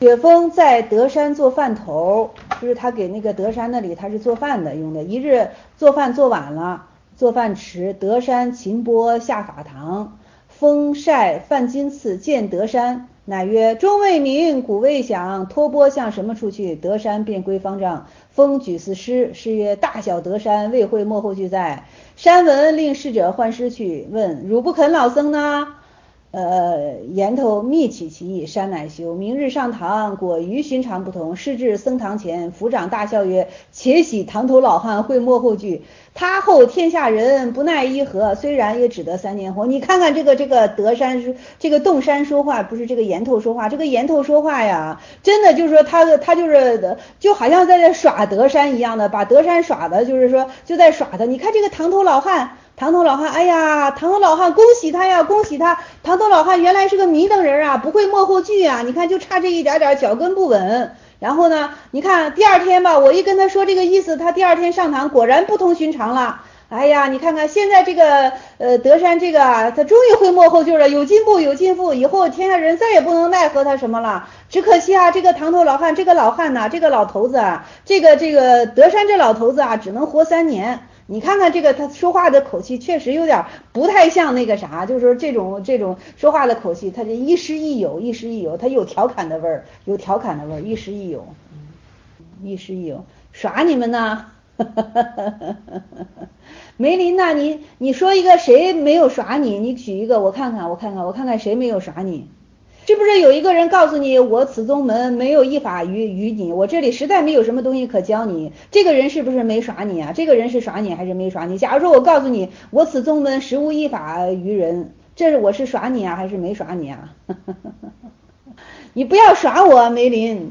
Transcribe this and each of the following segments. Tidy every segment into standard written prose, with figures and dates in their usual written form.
雪峰在德山做饭头，就是他给那个德山那里他是做饭的用的。一日做饭做晚了，做饭迟，德山秦波下法堂，风晒范金赐见德山，乃曰：钟未明，鼓未响，托钵向什么处去？德山便归方丈。风举四诗，诗曰：大小德山，未会莫后俱在。山闻令侍者唤师去，问汝不肯老僧呢？言头密启其意，山乃休。明日上堂，果与寻常不同。师至僧堂前，府长大笑曰：且喜堂头老汉会莫后惧，他后天下人不耐一合，虽然也只得3年活。你看看这个德山，这个洞山说话，不是这个言头说话，这个言头说话呀，真的就是说他就是就好像在这耍德山一样的，把德山耍的，就是说就在耍他。你看这个堂头老汉，哎呀，堂头老汉，恭喜他呀，恭喜他！堂头老汉原来是个迷瞪人啊，不会莫后惧啊！你看，就差这一点点，脚跟不稳。然后呢，你看第二天吧，我一跟他说这个意思，他第二天上堂果然不同寻常了。哎呀，你看看现在这个德山这个啊，他终于会莫后惧了，有进步，有进步，以后天下人再也不能奈何他什么了。只可惜啊，这个堂头老汉，这个老汉呐，这个老头子啊，这个德山这老头子啊，只能活3年。你看看这个他说话的口气确实有点不太像那个啥，就是说这种说话的口气，他这亦师亦友，亦师亦友，他有调侃的味儿，有调侃的味儿，亦师亦友，亦师亦友，耍你们呢？梅林呐，你说一个谁没有耍你？你举一个我看看谁没有耍你？是不是有一个人告诉你，我此宗门没有一法于你，我这里实在没有什么东西可教你？这个人是不是没耍你啊？这个人是耍你还是没耍你？假如说我告诉你，我此宗门实无一法于人，我是耍你啊还是没耍你啊？你不要耍我，梅林。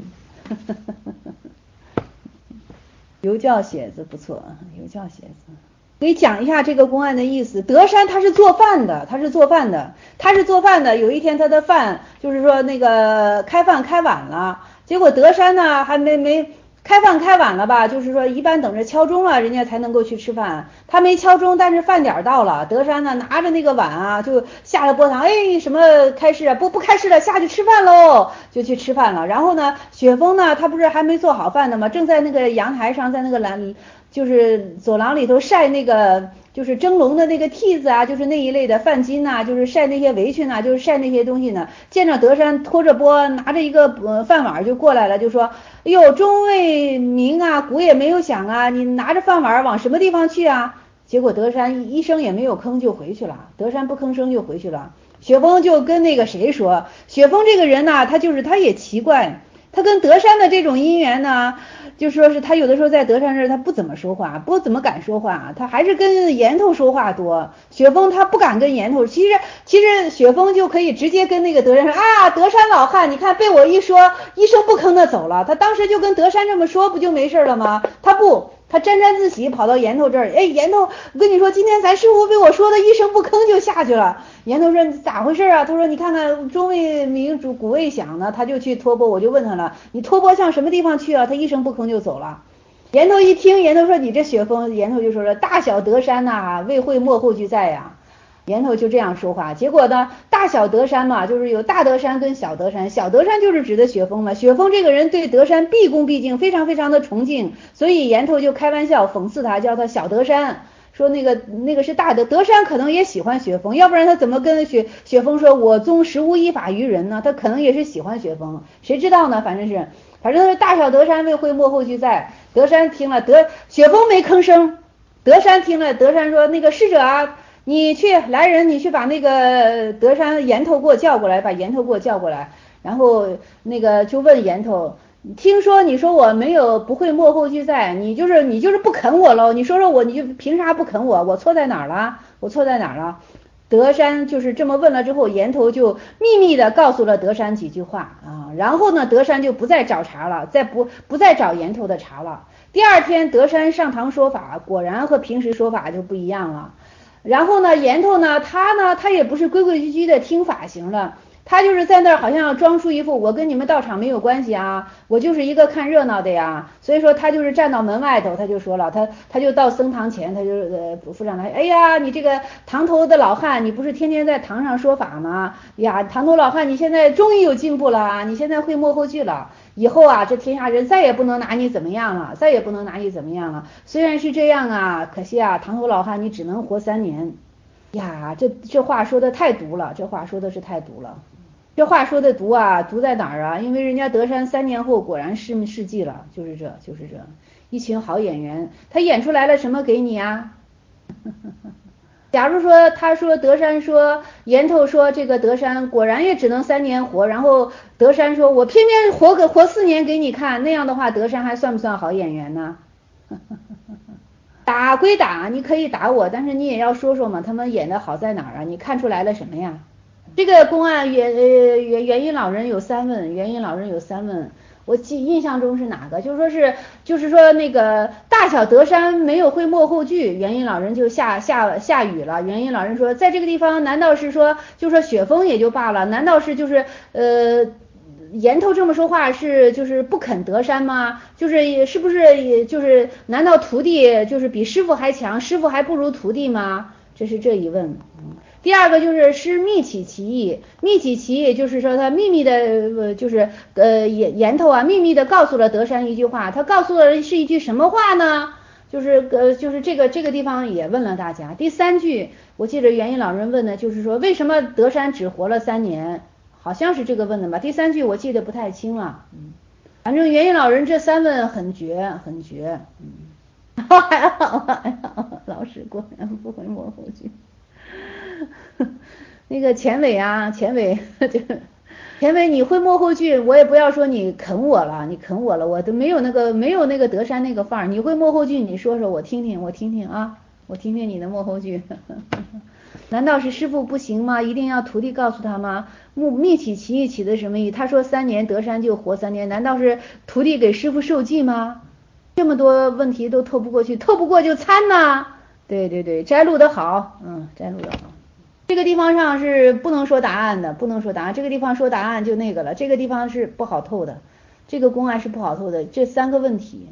游教写子不错，游教写子。给你讲一下这个公案的意思。德山他是做饭的，有一天他的饭就是说那个开饭开晚了，结果德山呢还没开饭开晚了吧，就是说一般等着敲钟了人家才能够去吃饭，他没敲钟，但是饭点到了，德山呢拿着那个碗啊就下了锅堂，哎什么开市啊，不开市了，下去吃饭喽，就去吃饭了。然后呢雪峰呢他不是还没做好饭呢吗，正在那个阳台上，在那个就是走廊里头晒那个就是蒸笼的那个屉子啊，就是那一类的饭巾呐，就是晒那些围裙呐，就是晒那些东西呢。见着德山拖着钵拿着一个饭碗就过来了，就说：哎呦，钟未明啊，鼓也没有响啊，你拿着饭碗往什么地方去啊？结果德山一声也没有吭就回去了，德山不吭声就回去了。雪峰就跟那个谁说，雪峰这个人呢，他也奇怪，他跟德山的这种姻缘呢，就说是他有的时候在德山这儿他不怎么说话，不怎么敢说话，他还是跟岩头说话多。雪峰他不敢跟岩头，其实雪峰就可以直接跟那个德山说啊，德山老汉，你看被我一说一声不吭的走了，他当时就跟德山这么说，不就没事了吗？他沾沾自喜跑到岩头这儿，哎，岩头，我跟你说，今天咱师傅被我说的一声不吭就下去了。岩头说咋回事啊？他说你看看钟未明鼓未响呢，他就去托钵，我就问他了，你托钵向什么地方去啊？他一声不吭就走了。岩头一听，岩头说你这雪峰，岩头就说了大小德山呐，未会莫后俱在呀。岩头就这样说话，结果呢，大小德山嘛，就是有大德山跟小德山，小德山就是指的雪峰嘛。雪峰这个人对德山毕恭毕敬，非常非常的崇敬，所以岩头就开玩笑讽刺他，叫他小德山，说那个是大德山可能也喜欢雪峰，要不然他怎么跟雪峰说我宗实无一法于人呢？他可能也是喜欢雪峰，谁知道呢？反正是大小德山未会莫后俱在。德山听了，雪峰没吭声，德山听了，德山说那个侍者啊，你去来人，你去把那个德山岩头给我叫过来，把岩头给我叫过来。然后那个就问岩头，听说你说我没有不会莫后俱在，你就是不肯我喽？你说我，你就凭啥不肯我？我错在哪儿了？德山就是这么问了之后，岩头就秘密的告诉了德山几句话啊，然后呢，德山就不再找茬了，不再找岩头的茬了。第二天德山上堂说法，果然和平时说法就不一样了。然后呢，岩头呢，他也不是规规矩矩的听法型了， 他就是在那儿好像要装出一副我跟你们道场没有关系啊，我就是一个看热闹的呀。所以说他就是站到门外头，他就说了，他就到僧堂前，他就扶上来，哎呀，你这个堂头的老汉，你不是天天在堂上说法吗？呀，堂头老汉，你现在终于有进步了啊，你现在会幕后剧了。以后啊，这天下人再也不能拿你怎么样了，再也不能拿你怎么样了。虽然是这样啊，可惜啊，堂头老汉你只能活3年。呀，这话说的太毒了，这话说的是太毒了。这话说的毒啊，毒在哪儿啊？因为人家德山3年后果然是事迹了，就是这，一群好演员，他演出来了什么给你啊？假如说他说德山说岩头说这个德山果然也只能3年活，然后德山说我偏偏活4年给你看，那样的话德山还算不算好演员呢？打归打，你可以打我，但是你也要说说嘛，他们演的好在哪儿啊？你看出来了什么呀？这个公案元音老人有3问，元音老人有3问，我印象中是哪个？就是说那个大小德山没有会幕后剧，元音老人就下雨了。元音老人说，在这个地方难道是说就说雪峰也就罢了，难道是就是岩头这么说话就是不肯德山吗？是不是就是难道徒弟就是比师傅还强，师傅还不如徒弟吗？这是这一问。第二个是密启其意，密启其意就是说他秘密的岩头啊秘密的告诉了德山一句话，他告诉的是一句什么话呢？就是这个地方也问了大家。第3句我记得元音老人问的就是说为什么德山只活了3年，好像是这个问的吧。第3句我记得不太清了，反正元音老人这3问很绝，还好，老师果然不会幕后剧。那个钱伟你会幕后剧，我也不要说你啃我了，我都没有那个德山那个范儿。你会幕后剧，你说说我听听啊，我听听你的幕后剧。难道是师傅不行吗？一定要徒弟告诉他吗？密启其意起的什么意？他说3年德山就活3年，难道是徒弟给师傅受记吗？这么多问题都透不过去，透不过就参呐。对，摘录的好，摘录的好。这个地方上是不能说答案的，这个地方说答案就那个了，这个地方是不好透的，这个公案是不好透的，这3个问题，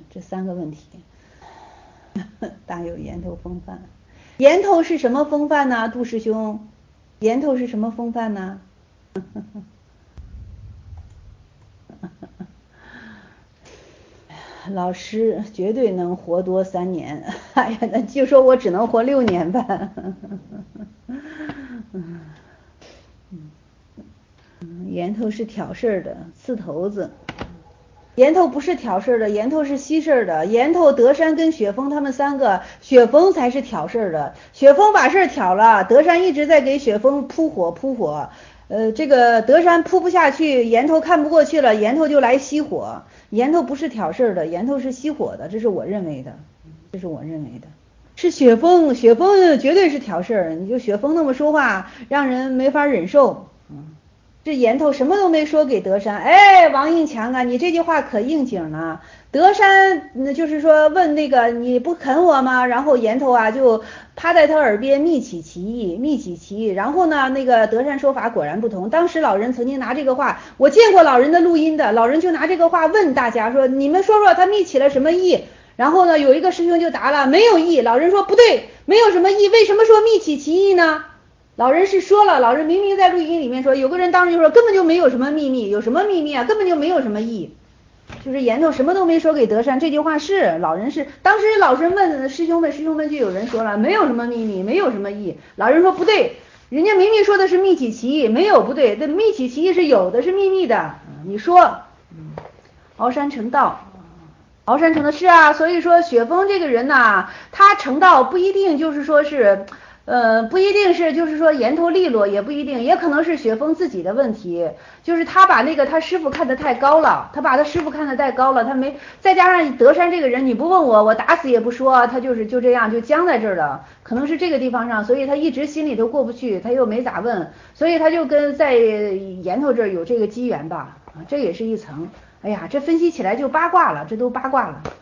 大有岩头风范。岩头是什么风范呢？杜师兄，岩头是什么风范呢？老师绝对能活多3年，哎呀，那就说我只能活6年吧。岩头是挑事儿的，刺头子。岩头不是挑事儿的，岩头是息事儿的。岩头德山跟雪峰他们3个，雪峰才是挑事儿的。雪峰把事儿挑了，德山一直在给雪峰扑火。这个德山扑不下去，岩头看不过去了，岩头就来熄火。岩头不是挑事儿的，岩头是熄火的，这是我认为的。是雪峰绝对是挑事儿，你就雪峰那么说话，让人没法忍受。这岩头什么都没说给德山，哎，王应强啊，你这句话可应景了。德山就是说问那个你不啃我吗？然后岩头啊就趴在他耳边密启其意，然后呢那个德山说法果然不同。当时老人曾经拿这个话，我见过老人的录音的，老人就拿这个话问大家说，你们说说他密启了什么意？然后呢有一个师兄就答了，没有意。老人说不对，没有什么意，为什么说密启其意呢？老人是说了，老人明明在录音里面说，有个人当时就说根本就没有什么秘密，有什么秘密啊，根本就没有什么意，就是岩头什么都没说给德山。这句话是老人是当时老师问师兄们就有人说了没有什么秘密，没有什么意。老人说不对，人家明明说的是密启其意，没有不对，这密启其意是有的，是秘密的。你说鳌山成道，鳌山成的是啊，所以说雪峰这个人呐，他成道不一定就是说是不一定是就是说岩头利落，也不一定，也可能是雪峰自己的问题，就是他把那个他师傅看得太高了，他没再加上德山这个人，你不问我打死也不说，他就这样就僵在这儿了，可能是这个地方上，所以他一直心里头过不去，他又没咋问，所以他就跟在岩头这儿有这个机缘吧，这也是一层。哎呀，这分析起来就八卦了，这都八卦了。